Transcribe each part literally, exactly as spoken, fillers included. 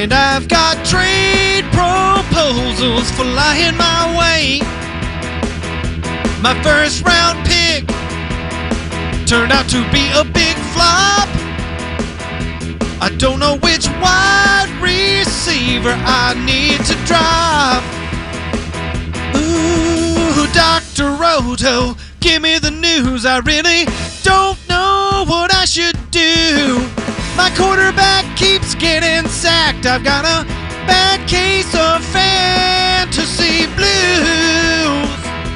And I've got trade proposals flying my way. My first round pick turned out to be a big flop. I don't know which wide receiver I need to drop. Ooh, Doctor Roto, give me the news. I really don't know what I should do. My quarterback keeps getting sacked. I've got a bad case of fantasy blues.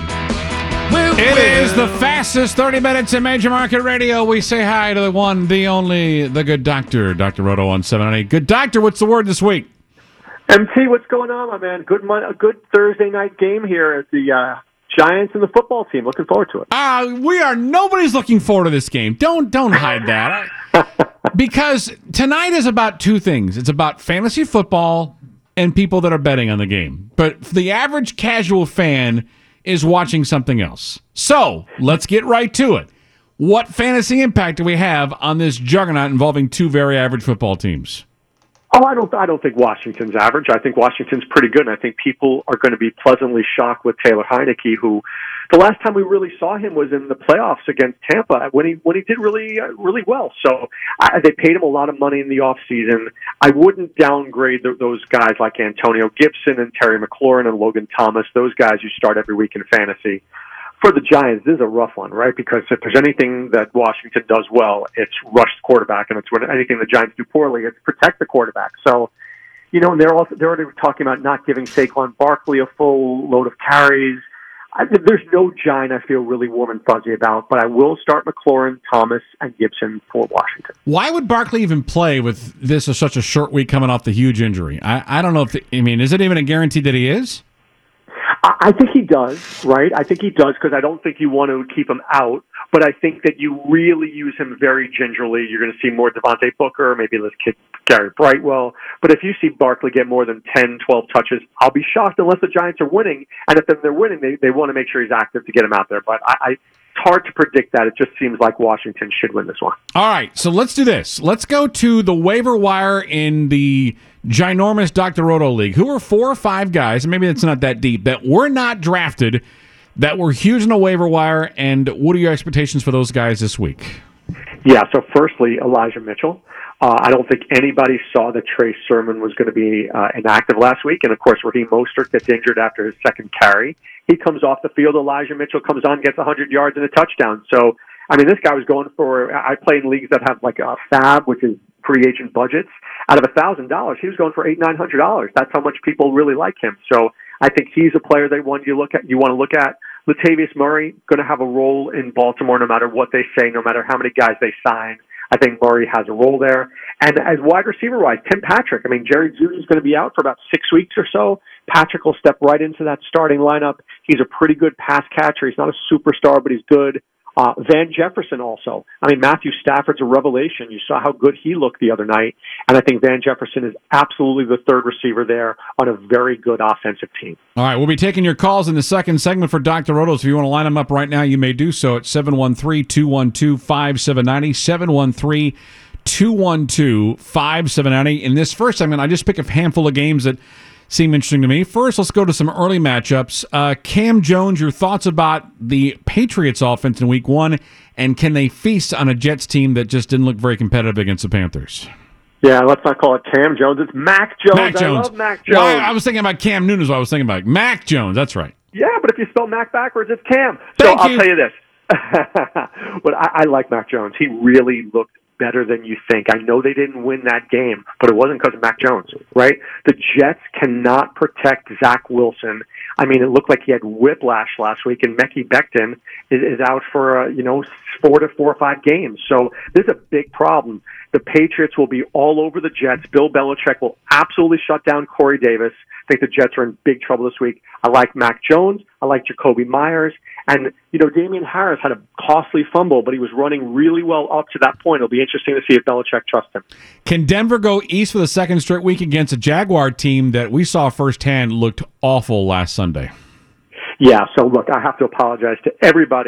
Woo, It woo. is the fastest thirty minutes in Major Market Radio. We say hi to the one, the only, the good doctor, Doctor Roto on seven ninety. Good doctor, what's the word this week? M T, what's going on, my man? Good mon- a good Thursday night game here at the uh, Giants and the football team. Looking forward to it. Uh, we are, nobody's looking forward to this game. Don't, don't hide that. Because tonight is about two things. It's about fantasy football and people that are betting on the game. But the average casual fan is watching something else. So let's get right to it. What fantasy impact do we have on this juggernaut involving two very average football teams? Oh, I don't. I don't think Washington's average. I think Washington's pretty good, and I think people are going to be pleasantly shocked with Taylor Heineke, who the last time we really saw him was in the playoffs against Tampa when he when he did really uh, really well. So I, they paid him a lot of money in the off season. I wouldn't downgrade the, those guys like Antonio Gibson and Terry McLaurin and Logan Thomas. Those guys you start every week in fantasy. For the Giants, this is a rough one, right? Because if there's anything that Washington does well, it's rush the quarterback, and it's when anything the Giants do poorly, it's protect the quarterback. So, you know, and they're also they're already talking about not giving Saquon Barkley a full load of carries. I, there's no Giant I feel really warm and fuzzy about, but I will start McLaurin, Thomas, and Gibson for Washington. Why would Barkley even play with this as such a short week coming off the huge injury? I, I don't know if, the, I mean, is it even a guarantee that he is? I think he does, right? I think he does because I don't think you want to keep him out, but I think that you really use him very gingerly. You're going to see more Devontae Booker, maybe this kid Gary Brightwell. But if you see Barkley get more than ten, twelve touches, I'll be shocked unless the Giants are winning. And if they're winning, they, they want to make sure he's active to get him out there. But I, I, it's hard to predict that. It just seems like Washington should win this one. All right, so let's do this. Let's go to the waiver wire in the ginormous Doctor Roto League. Who are four or five guys, and maybe it's not that deep, that were not drafted, that were huge in the waiver wire, and what are your expectations for those guys this week? Yeah, so firstly, Elijah Mitchell. Uh, I don't think anybody saw that Trey Sermon was going to be uh, inactive last week, and of course, Raheem Mostert gets injured after his second carry. He comes off the field. Elijah Mitchell comes on, gets one hundred yards and a touchdown. So, I mean, this guy was going for, I play in leagues that have like a fab, which is free agent budgets. Out of one thousand dollars, he was going for eight hundred dollars, nine hundred dollars. That's how much people really like him. So I think he's a player they want you look at. You want to look at. Latavius Murray, going to have a role in Baltimore no matter what they say, no matter how many guys they sign. I think Murray has a role there. And as wide receiver-wise, Tim Patrick. I mean, Jerry Jeudy is going to be out for about six weeks or so. Patrick will step right into that starting lineup. He's a pretty good pass catcher. He's not a superstar, but he's good. Uh, Van Jefferson also. I mean, Matthew Stafford's a revelation. You saw how good he looked the other night. And I think Van Jefferson is absolutely the third receiver there on a very good offensive team. All right, we'll be taking your calls in the second segment for Doctor Roto. So if you want to line them up right now, you may do so at seven one three, two one two, five seven nine zero, seven one three, two one two, five seven nine zero. In this first segment, I just pick a handful of games that seem interesting to me. First, let's go to some early matchups. Uh, Cam Jones, your thoughts about the Patriots offense in week one, and can they feast on a Jets team that just didn't look very competitive against the Panthers? Yeah, let's not call it Cam Jones. It's Mac Jones. Mac Jones. I love Mac Jones. Well, I, I was thinking about Cam Newton is what I was thinking about. Mac Jones, that's right. Yeah, but if you spell Mac backwards, it's Cam. Thank so I'll you. tell you this. but I, I like Mac Jones. He really looked better than you think. I know they didn't win that game, but it wasn't because of Mac Jones, right? The Jets cannot protect Zach Wilson. I mean, it looked like he had whiplash last week, and Mekhi Becton is, is out for, uh, you know, four to four or five games. So this is a big problem. The Patriots will be all over the Jets. Bill Belichick will absolutely shut down Corey Davis. I think the Jets are in big trouble this week. I like Mac Jones. I like Jacoby Myers. And, you know, Damian Harris had a costly fumble, but he was running really well up to that point. It'll be interesting to see if Belichick trusts him. Can Denver go east for the second straight week against a Jaguar team that we saw firsthand looked awful last Sunday? Yeah, so look, I have to apologize to everybody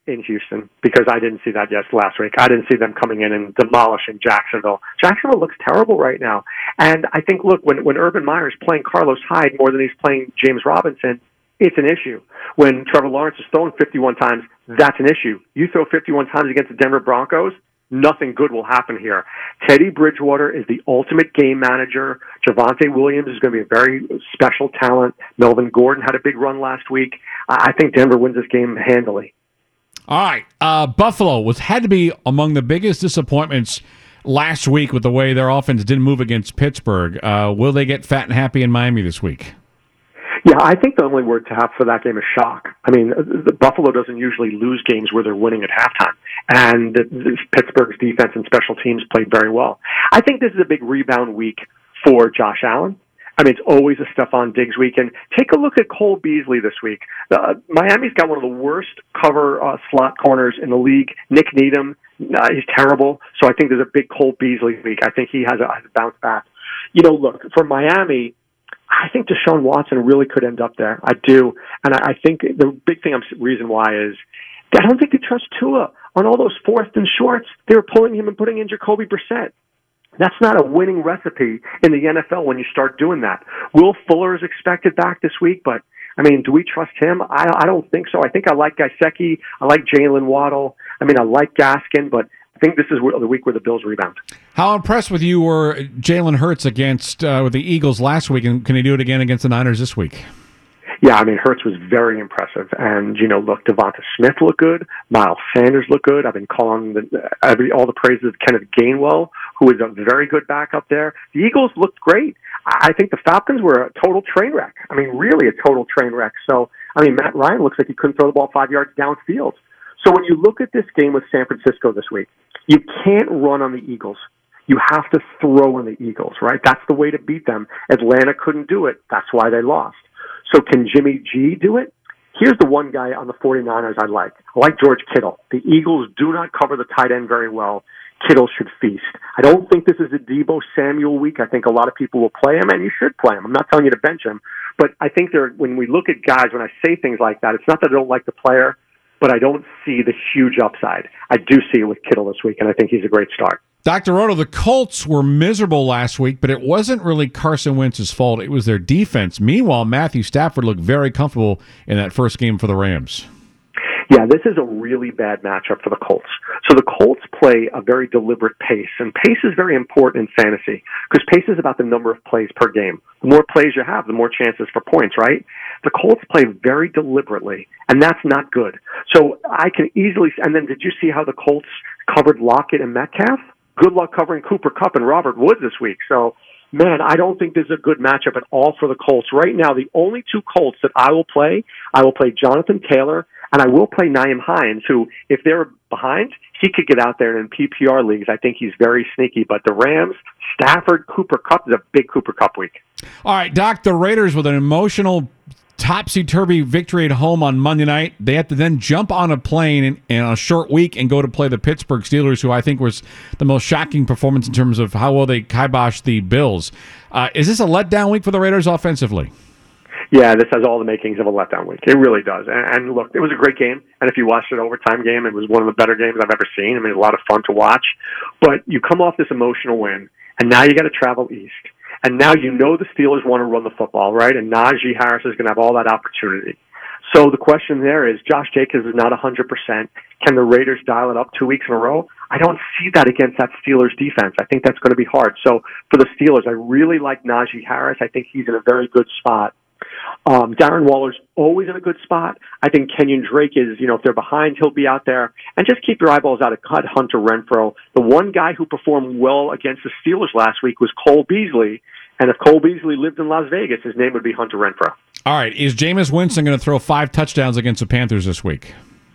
in Houston because I didn't see that yet last week. I didn't see them coming in and demolishing Jacksonville. Jacksonville looks terrible right now. And I think, look, when, when Urban Meyer's playing Carlos Hyde more than he's playing James Robinson, it's an issue. When Trevor Lawrence is throwing fifty-one times, that's an issue. You throw fifty-one times against the Denver Broncos, nothing good will happen here. Teddy Bridgewater is the ultimate game manager. Javonte Williams is going to be a very special talent. Melvin Gordon had a big run last week. I think Denver wins this game handily. All right. Uh, Buffalo was had to be among the biggest disappointments last week with the way their offense didn't move against Pittsburgh. Uh, will they get fat and happy in Miami this week? Yeah, I think the only word to have for that game is shock. I mean, the Buffalo doesn't usually lose games where they're winning at halftime, and the, the Pittsburgh's defense and special teams played very well. I think this is a big rebound week for Josh Allen. I mean, it's always a Stephon Diggs week. And take a look at Cole Beasley this week. Uh, Miami's got one of the worst cover uh, slot corners in the league. Nick Needham, uh, he's terrible. So I think there's a big Cole Beasley week. I think he has a, has a bounce back. You know, look, for Miami, I think Deshaun Watson really could end up there. I do. And I, I think the big thing, I'm, reason why is I don't think they trust Tua on all those fourth and shorts. They were pulling him and putting in Jacoby Brissett. That's not a winning recipe in the N F L when you start doing that. Will Fuller is expected back this week, but, I mean, do we trust him? I, I don't think so. I think I like Gesicki. I like Jalen Waddle. I mean, I like Gaskin, but I think this is the week where the Bills rebound. How impressed with you were Jalen Hurts against uh, with the Eagles last week, and can he do it again against the Niners this week? Yeah, I mean, Hurts was very impressive. And, you know, look, Devonta Smith looked good. Miles Sanders looked good. I've been calling the, every, all the praises of Kenneth Gainwell, who is a very good backup there. The Eagles looked great. I think the Falcons were a total train wreck. I mean, really a total train wreck. So, I mean, Matt Ryan looks like he couldn't throw the ball five yards downfield. So when you look at this game with San Francisco this week, you can't run on the Eagles. You have to throw on the Eagles, right? That's the way to beat them. Atlanta couldn't do it. That's why they lost. So can Jimmy G do it? Here's the one guy on the 49ers I like. I like George Kittle. The Eagles do not cover the tight end very well. Kittle should feast. I don't think this is a Deebo Samuel week. I think a lot of people will play him, and you should play him. I'm not telling you to bench him. But I think there, when we look at guys, when I say things like that, it's not that I don't like the player, but I don't see the huge upside. I do see it with Kittle this week, and I think he's a great start. Doctor Roto, the Colts were miserable last week, but it wasn't really Carson Wentz's fault. It was their defense. Meanwhile, Matthew Stafford looked very comfortable in that first game for the Rams. Yeah, this is a really bad matchup for the Colts. So the Colts play a very deliberate pace, and pace is very important in fantasy because pace is about the number of plays per game. The more plays you have, the more chances for points, right? The Colts play very deliberately, and that's not good. So I can easily – and then did you see how the Colts covered Lockett and Metcalf? Good luck covering Cooper Kupp and Robert Woods this week. So, man, I don't think this is a good matchup at all for the Colts. Right now, the only two Colts that I will play, I will play Jonathan Taylor, and I will play Nyheim Hines, who, if they're behind, he could get out there in P P R leagues. I think he's very sneaky. But the Rams, Stafford, Cooper Kupp is a big Cooper Kupp week. All right, Doc, the Raiders with an emotional topsy-turvy victory at home on Monday night. They had to then jump on a plane in, in a short week and go to play the Pittsburgh Steelers, who I think was the most shocking performance in terms of how well they kiboshed the Bills. Uh, is this a letdown week for the Raiders offensively? Yeah, this has all the makings of a letdown week. It really does. And, and look, it was a great game. And if you watched an overtime game, it was one of the better games I've ever seen. I mean, it was a lot of fun to watch. But you come off this emotional win, and now you got to travel east. And now you know the Steelers want to run the football, right? And Najee Harris is going to have all that opportunity. So the question there is, Josh Jacobs is not one hundred percent. Can the Raiders dial it up two weeks in a row? I don't see that against that Steelers defense. I think that's going to be hard. So for the Steelers, I really like Najee Harris. I think he's in a very good spot. Um, Darren Waller's always in a good spot. I think Kenyon Drake is, you know, if they're behind, he'll be out there. And just keep your eyeballs out of cut Hunter Renfrow. The one guy who performed well against the Steelers last week was Cole Beasley. And if Cole Beasley lived in Las Vegas, his name would be Hunter Renfrow. All right. Is Jameis Winston going to throw five touchdowns against the Panthers this week?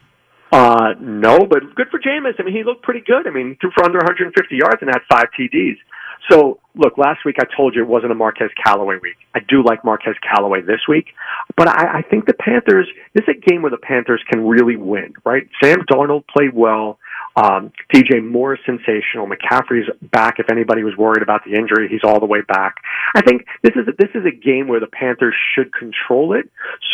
Uh, no, but good for Jameis. I mean, he looked pretty good. I mean, threw for under one hundred fifty yards and had five T Ds. So, look, last week I told you it wasn't a Marquez Callaway week. I do like Marquez Callaway this week. But I, I think the Panthers, this is a game where the Panthers can really win, right? Sam Darnold played well. Um, D J Moore is sensational. McCaffrey's back. If anybody was worried about the injury, he's all the way back. I think this is a, this is a game where the Panthers should control it. So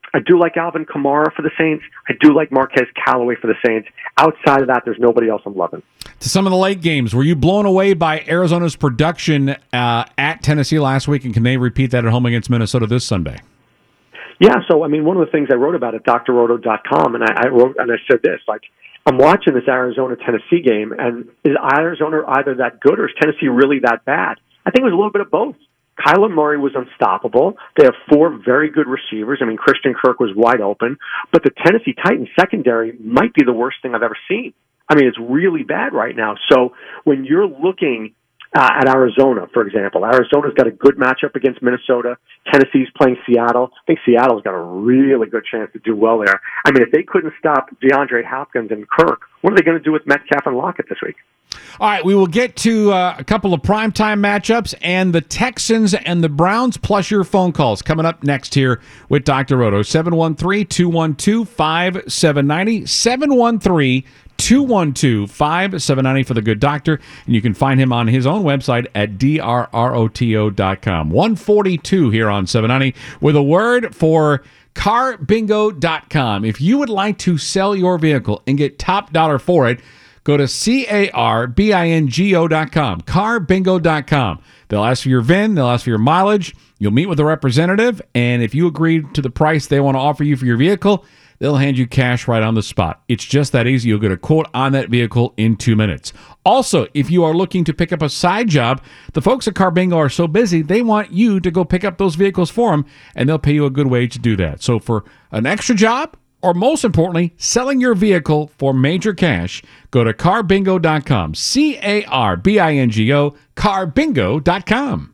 I do like Alvin Kamara for the Saints. I do like Marquez Callaway for the Saints. Outside of that, there's nobody else I'm loving. To some of the late games, were you blown away by Arizona's production uh, at Tennessee last week, and can they repeat that at home against Minnesota this Sunday? Yeah, so, I mean, one of the things I wrote about at D R roto dot com, and I, I wrote and I said this, like, I'm watching this Arizona-Tennessee game, and is Arizona either that good or is Tennessee really that bad? I think it was a little bit of both. Kyler Murray was unstoppable. They have four very good receivers. I mean, Christian Kirk was wide open. But the Tennessee Titans secondary might be the worst thing I've ever seen. I mean, it's really bad right now. So when you're looking uh, at Arizona, for example, Arizona's got a good matchup against Minnesota. Tennessee's playing Seattle. I think Seattle's got a really good chance to do well there. I mean, if they couldn't stop DeAndre Hopkins and Kirk, what are they going to do with Metcalf and Lockett this week? All right, we will get to uh, a couple of primetime matchups and the Texans and the Browns, plus your phone calls coming up next here with Doctor Roto. seven one three, two one two, five seven nine zero, seven one three, two one two, five seven nine zero for the good doctor, and you can find him on his own website at D R roto dot com. one forty-two here on seven ninety with a word for car bingo dot com. If you would like to sell your vehicle and get top dollar for it, go to C A R B I N G O dot com, car bingo dot com. They'll ask for your V I N, they'll ask for your mileage, you'll meet with a representative, and if you agree to the price they want to offer you for your vehicle, they'll hand you cash right on the spot. It's just that easy. You'll get a quote on that vehicle in two minutes. Also, if you are looking to pick up a side job, the folks at Car Bingo are so busy, they want you to go pick up those vehicles for them, and they'll pay you a good wage to do that. So for an extra job, or most importantly, selling your vehicle for major cash, go to car bingo dot com. C A R B I N G O, car bingo dot com.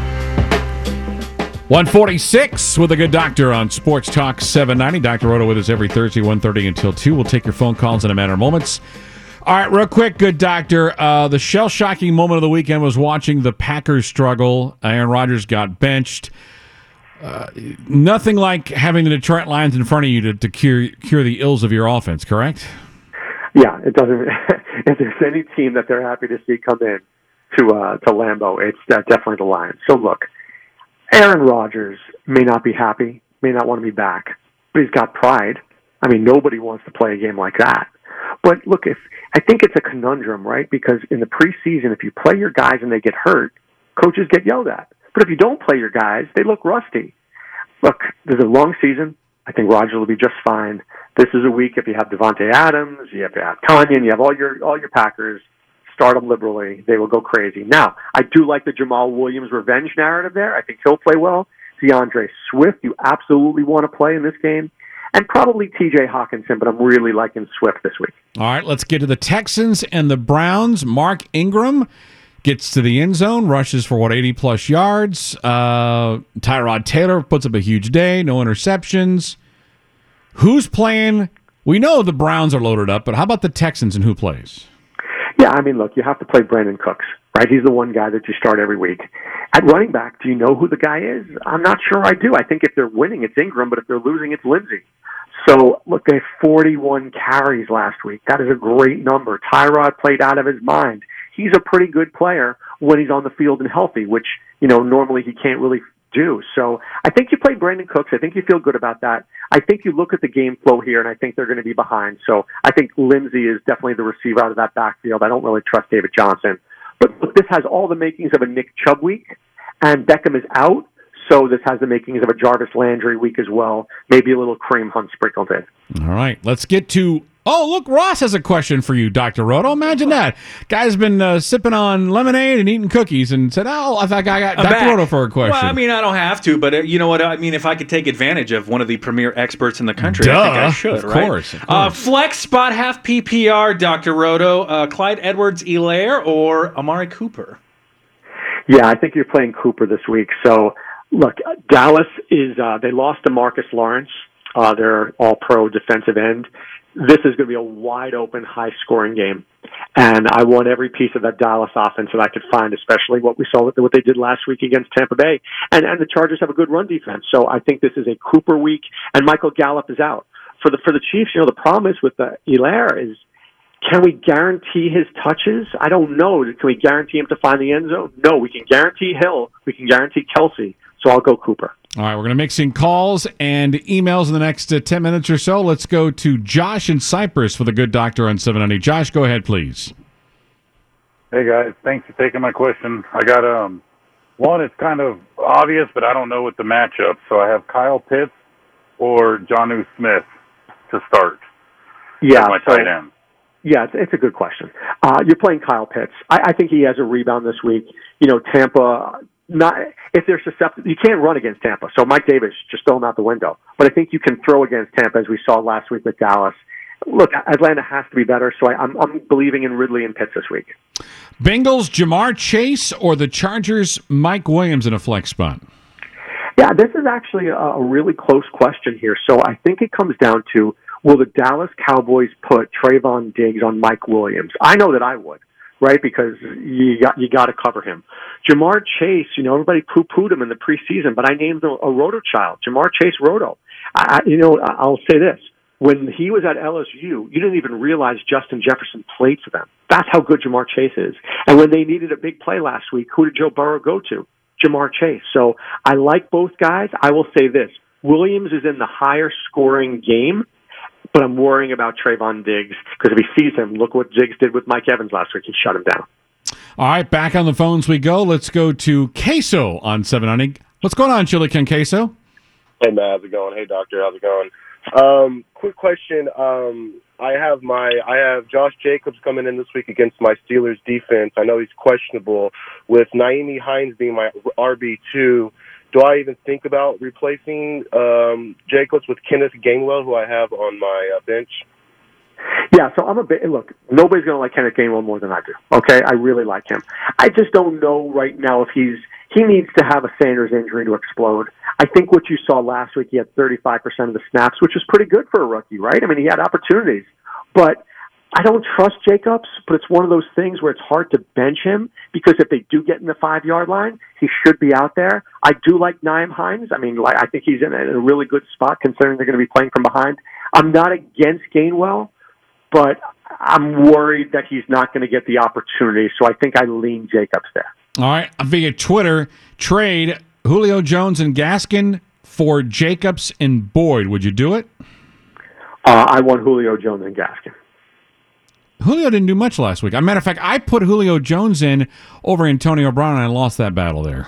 one forty-six with a good doctor on Sports Talk seven ninety. Doctor Roto with us every Thursday, one thirty until two. We'll take your phone calls in a matter of moments. All right, real quick, good doctor. Uh, the shell-shocking moment of the weekend was watching the Packers struggle. Aaron Rodgers got benched. Uh, nothing like having the Detroit Lions in front of you to, to cure cure the ills of your offense, correct? Yeah, it doesn't. If there's any team that they're happy to see come in to uh, to Lambeau, it's uh, definitely the Lions. So look, Aaron Rodgers may not be happy, may not want to be back, but he's got pride. I mean, nobody wants to play a game like that. But look, if I think it's a conundrum, right? Because in the preseason, if you play your guys and they get hurt, coaches get yelled at. But if you don't play your guys, they look rusty. Look, there's a long season. I think Rodgers will be just fine. This is a week if you have Devontae Adams, you have, you have Tanyan, you have all your all your Packers, start them liberally. They will go crazy. Now, I do like the Jamal Williams revenge narrative there. I think he'll play well. DeAndre Swift, you absolutely want to play in this game. And probably T J Hawkinson, but I'm really liking Swift this week. All right, let's get to the Texans and the Browns. Mark Ingram gets to the end zone, rushes for, what, eighty-plus yards. Uh, Tyrod Taylor puts up a huge day, no interceptions. Who's playing? We know the Browns are loaded up, but how about the Texans and who plays? Yeah, I mean, look, you have to play Brandon Cooks, right? He's the one guy that you start every week. At running back, do you know who the guy is? I'm not sure I do. I think if they're winning, it's Ingram, but if they're losing, it's Lindsey. So, look, they had forty-one carries last week. That is a great number. Tyrod played out of his mind. He's a pretty good player when he's on the field and healthy, which, you know, normally he can't really do. So I think you play Brandon Cooks. I think you feel good about that. I think you look at the game flow here, and I think they're going to be behind. So I think Lindsey is definitely the receiver out of that backfield. I don't really trust David Johnson. But look, this has all the makings of a Nick Chubb week, and Beckham is out. So this has the makings of a Jarvis Landry week as well. Maybe a little Kareem Hunt sprinkled in. All right, let's get to... Oh, look, Ross has a question for you, Doctor Roto. Imagine that. Guy's been uh, sipping on lemonade and eating cookies and said, oh, I thought I got I'm Doctor back. Roto for a question. Well, I mean, I don't have to, but uh, you know what? I mean, if I could take advantage of one of the premier experts in the country, Duh, I think I should, of right? Course, of course. Uh, flex, spot, half P P R, Doctor Roto, uh, Clyde Edwards-Helaire or Amari Cooper? Yeah, I think you're playing Cooper this week. So, look, Dallas is, uh, they lost to Marcus Lawrence, uh, their all-pro defensive end. This is going to be a wide-open, high-scoring game. And I want every piece of that Dallas offense that I could find, especially what we saw, what they did last week against Tampa Bay. And, and the Chargers have a good run defense. So I think this is a Cooper week, and Michael Gallup is out. For the for the Chiefs, you know, the problem is with the Helaire is, can we guarantee his touches? I don't know. Can we guarantee him to find the end zone? No, we can guarantee Hill. We can guarantee Kelsey. So I'll go Cooper. All right, we're going to mix in calls and emails in the next uh, ten minutes or so. Let's go to Josh in Cyprus for the Good Doctor on seven ninety. Josh, go ahead, please. Hey, guys. Thanks for taking my question. I got, um, one, it's kind of obvious, but I don't know what the matchup. So I have Kyle Pitts or Jonnu Smith to start. Yeah, my so, tight end. Yeah, it's, it's a good question. Uh, you're playing Kyle Pitts. I, I think he has a rebound this week. You know, Tampa, not if they're susceptible, you can't run against Tampa. So Mike Davis, just throw him out the window. But I think you can throw against Tampa, as we saw last week with Dallas. Look, Atlanta has to be better, so I, I'm, I'm believing in Ridley and Pitts this week. Bengals, Jamar Chase, or the Chargers, Mike Williams in a flex spot? Yeah, this is actually a, a really close question here. So I think it comes down to, will the Dallas Cowboys put Trayvon Diggs on Mike Williams? I know that I would, right? Because you got you got to cover him. Jamar Chase, you know, everybody poo-pooed him in the preseason, but I named him a roto child, Jamar Chase Roto. I, you know, I'll say this. When he was at L S U, you didn't even realize Justin Jefferson played for them. That's how good Jamar Chase is. And when they needed a big play last week, who did Joe Burrow go to? Jamar Chase. So I like both guys. I will say this. Williams is in the higher scoring game, but I'm worrying about Trayvon Diggs because if he sees him, look what Diggs did with Mike Evans last week. He shut him down. All right, back on the phones we go. Let's go to Queso on seven ninety. What's going on, Chili Can Queso? Hey, man. How's it going? Hey, doctor. How's it going? Um, quick question. Um, I have my, I have Josh Jacobs coming in this week against my Steelers defense. I know he's questionable. With Naimi Hines being my R B two, do I even think about replacing um, Jacobs with Kenneth Gainwell, who I have on my uh, bench? Yeah, so I'm a bit, look, nobody's going to like Kenneth Gainwell more than I do, okay? I really like him. I just don't know right now if he's, he needs to have a Sanders injury to explode. I think what you saw last week, he had thirty-five percent of the snaps, which is pretty good for a rookie, right? I mean, he had opportunities. But I don't trust Jacobs, but it's one of those things where it's hard to bench him because if they do get in the five-yard line, he should be out there. I do like Naeem Hines. I mean, I think he's in a really good spot considering they're going to be playing from behind. I'm not against Gainwell, but I'm worried that he's not going to get the opportunity, so I think I lean Jacobs there. All right, via Twitter, trade Julio Jones and Gaskin for Jacobs and Boyd. Would you do it? Uh, I want Julio Jones and Gaskin. Julio didn't do much last week. As a matter of fact, I put Julio Jones in over Antonio Brown, and I lost that battle there.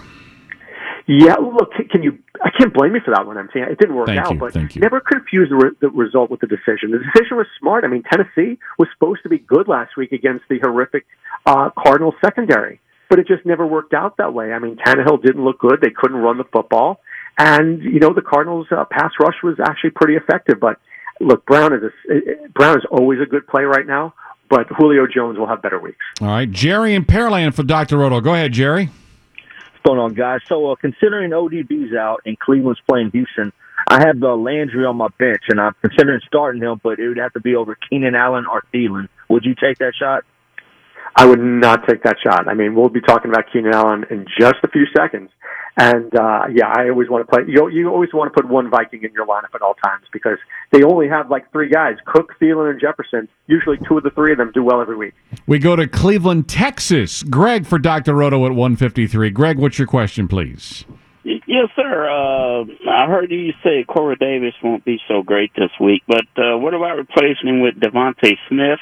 Yeah, look, can you? I can't blame you for that one. I'm saying it didn't work Thank out, you, but thank you. never confuse the, re- the result with the decision. The decision was smart. I mean, Tennessee was supposed to be good last week against the horrific uh, Cardinals secondary, but it just never worked out that way. I mean, Tannehill didn't look good. They couldn't run the football, and you know the Cardinals' uh, pass rush was actually pretty effective. But look, Brown is a, Brown is always a good play right now, but Julio Jones will have better weeks. All right, Jerry in Pearland for Doctor Roto. Go ahead, Jerry. What's going on, guys? So, uh, considering O D B's out and Cleveland's playing Houston, I have uh, Landry on my bench, and I'm considering starting him, but it would have to be over Keenan Allen or Thielen. Would you take that shot? I would not take that shot. I mean, we'll be talking about Keenan Allen in just a few seconds. And, uh, yeah, I always want to play. You, you always want to put one Viking in your lineup at all times because they only have like three guys, Cook, Thielen, and Jefferson. Usually two of the three of them do well every week. We go to Cleveland, Texas. Greg for Doctor Roto at one fifty-three. Greg, what's your question, please? Yes, sir. Uh, I heard you say Corey Davis won't be so great this week, but uh, what about replacing him with Devontae Smith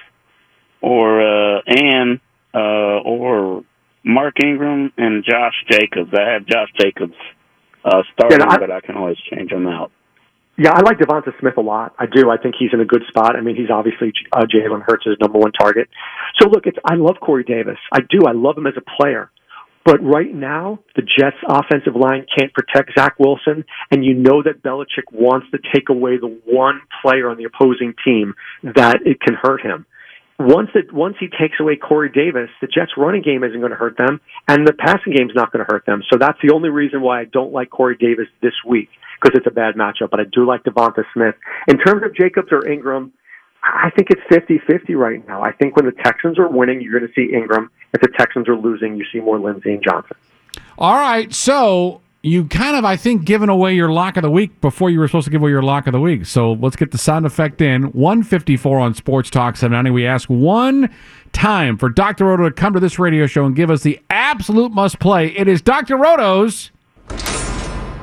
or uh, and uh, or Mark Ingram and Josh Jacobs? I have Josh Jacobs uh, starting, yeah, I, but I can always change him out. Yeah, I like Devonta Smith a lot. I do. I think he's in a good spot. I mean, he's obviously uh, Jalen Hurts' number one target. So, look, it's I love Corey Davis. I do. I love him as a player. But right now, the Jets' offensive line can't protect Zach Wilson, and you know that Belichick wants to take away the one player on the opposing team that it can hurt him. Once it, once he takes away Corey Davis, the Jets' running game isn't going to hurt them, and the passing game is not going to hurt them. So that's the only reason why I don't like Corey Davis this week, because it's a bad matchup. But I do like Devonta Smith. In terms of Jacobs or Ingram, I think it's fifty-fifty right now. I think when the Texans are winning, you're going to see Ingram. If the Texans are losing, you see more Lindsey and Johnson. All right, so you kind of, I think, given away your lock of the week before you were supposed to give away your lock of the week. So let's get the sound effect in. one fifty-four on Sports Talk seven ninety. We ask one time for Doctor Roto to come to this radio show and give us the absolute must-play. It is Doctor Roto's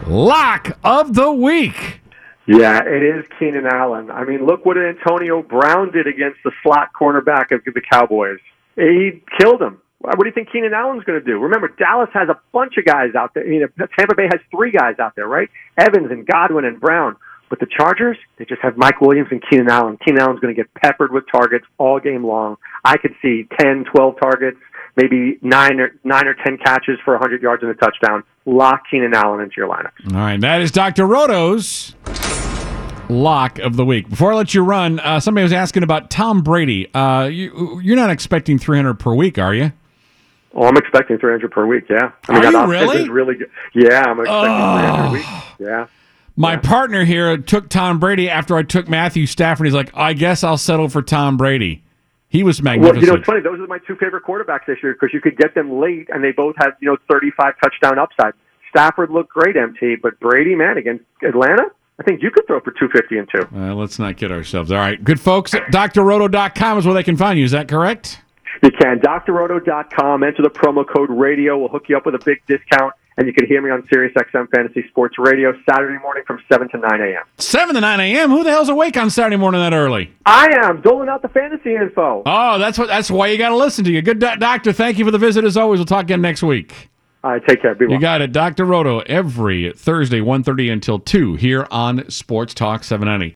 Lock of the week. Yeah, it is Keenan Allen. I mean, look what Antonio Brown did against the slot cornerback of the Cowboys. He killed him. What do you think Keenan Allen's going to do? Remember, Dallas has a bunch of guys out there. You know, Tampa Bay has three guys out there, right? Evans and Godwin and Brown. But the Chargers, they just have Mike Williams and Keenan Allen. Keenan Allen's going to get peppered with targets all game long. I could see ten, twelve targets, maybe nine or nine or ten catches for one hundred yards and a touchdown. Lock Keenan Allen into your lineup. All right, that is Doctor Roto's lock of the week. Before I let you run, uh, somebody was asking about Tom Brady. Uh, you, you're not expecting three hundred per week, are you? Oh, I'm expecting three hundred per week, yeah. I mean, are that you really? Is really good. Yeah, I'm expecting oh. three hundred a week. Yeah. My yeah. partner here took Tom Brady after I took Matthew Stafford. He's like, I guess I'll settle for Tom Brady. He was magnificent. Well, you know, it's funny. Those are my two favorite quarterbacks this year because you could get them late, and they both had, you know, thirty-five touchdown upside. Stafford looked great, M T, but Brady, man, against Atlanta, I think you could throw for two fifty and two. Uh, let's not kid ourselves. All right. Good folks. D R roto dot com is where they can find you. Is that correct? You can. D R roto dot com. Enter the promo code radio. We'll hook you up with a big discount, and you can hear me on Sirius X M Fantasy Sports Radio Saturday morning from seven to nine a.m. seven to nine a.m.? Who the hell's awake on Saturday morning that early? I am. Doling out the fantasy info. Oh, that's what. That's why you got to listen to you. Good do- doctor. Thank you for the visit as always. We'll talk again next week. All right, take care. Be well. You got it. Doctor Roto every Thursday, one thirty until two here on Sports Talk seven ninety.